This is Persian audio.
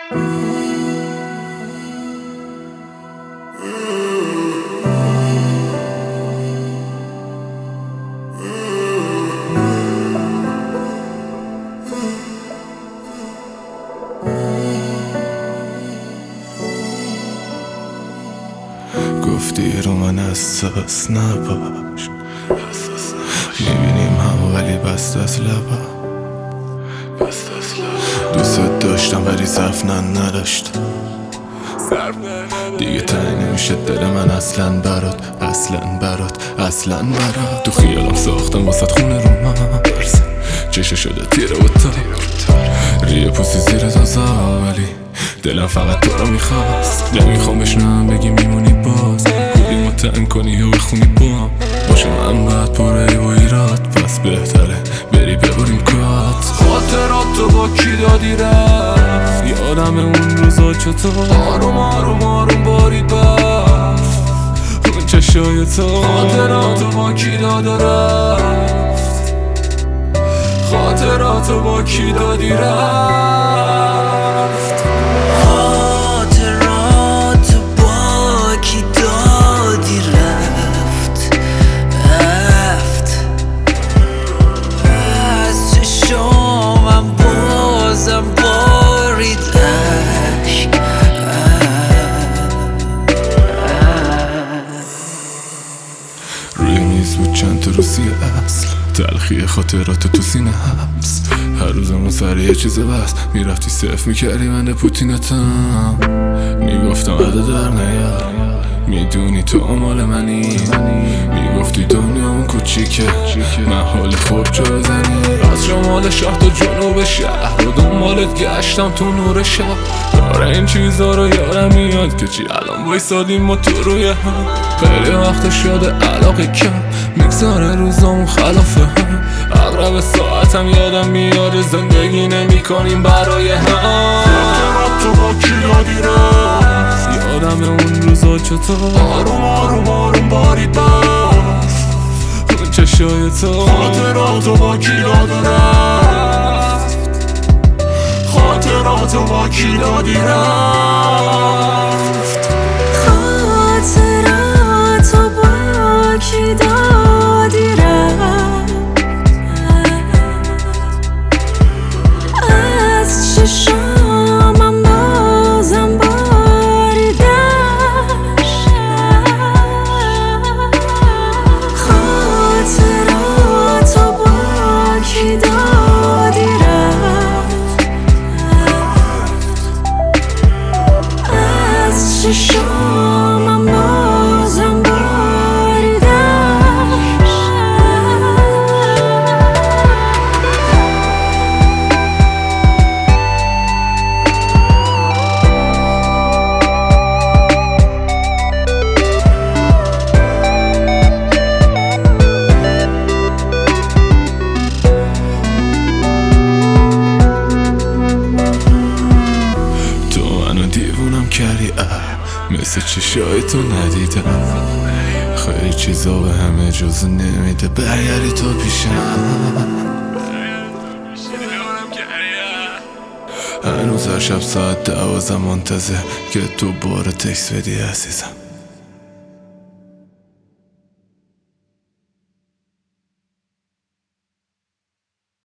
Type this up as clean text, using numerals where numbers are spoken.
گفتی رو من حساس نباش، میبینیم هم ولی بست از لبا. دوست داشتم ولی صرف نداشتم، دیگه تنگ نمیشه دل من اصلا برات، اصلا برات. تو خیالم ساختم واسه خونه رو من برسه، چشه شده تیره و تار، ریه پوسی زیر تازه، ولی دلم فقط تو رو میخواست. نمیخوام بشنم بگی میمونی باز، بودی متعن کنی و بخونی با باشه من بعد پره و ایراد، پس بهتره بری ببریم کات. خاطرات تو با کی دادی رفت، یادم اون روزا چطور آروم آروم آروم بارید برف اون چشای تو. خاطرات تو با کی داده رفت، خاطرات تو با کی دادی رفت. روی میز بود چند تا روسی اصل، تلخی خاطرات تو سینه حبس. هر روزمون سر یه چیز بس، میرفتی صرف میکردی من پوتینتم. میگفتم عده در نیار، میدونی تو مال منی. میگفتی دنیا اون کوچیکه، من حال خوب جا زنی. از شمال شهر تا جنوب شهر و دنبالت گشتم تو نور شب. داره این چیزا رو یادم میاد که چی الان وایسادیم ما تو روی هم. خیلی وقت شده علاقه کم، میگذاره روزامون خلافه هم. اغرب ساعتم یادم میاره زندگی نمی کنیم برای هم. خاطرات تو با کی دادی رفت، یادم اون روزا چطور آروم آروم آروم بارید برف اون چشای تو. خاطرات تو با کی داده رفت، خاطرات تو با کی دادی رفت. خاطرات تو با کی دادی رفت، از چشامم بازم باریدش. خاطرات تو با کی دادی رفت، از چشامم بازم باریدش. دیوونم کردی مثل چشای تو ندیدم. خیلی چیزا به همه جز نمیده برگردی تو پیشم. هنوز هر شب ساعت 12 منتظر که تو بار تکس بدی عزیزم.